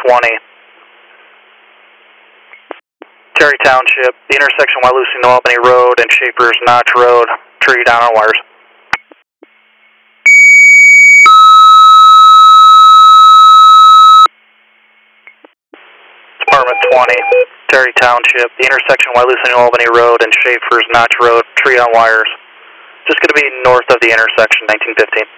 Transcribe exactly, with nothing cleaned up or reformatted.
twenty. Terry Township, the intersection Wyalusing and Albany Road and Schaefer's Notch Road. Tree down on wires. Department twenty, Terry Township, the intersection Wyalusing and Albany Road and Schaefer's Notch Road. Tree on wires. Just going to be north of the intersection, nineteen fifteen.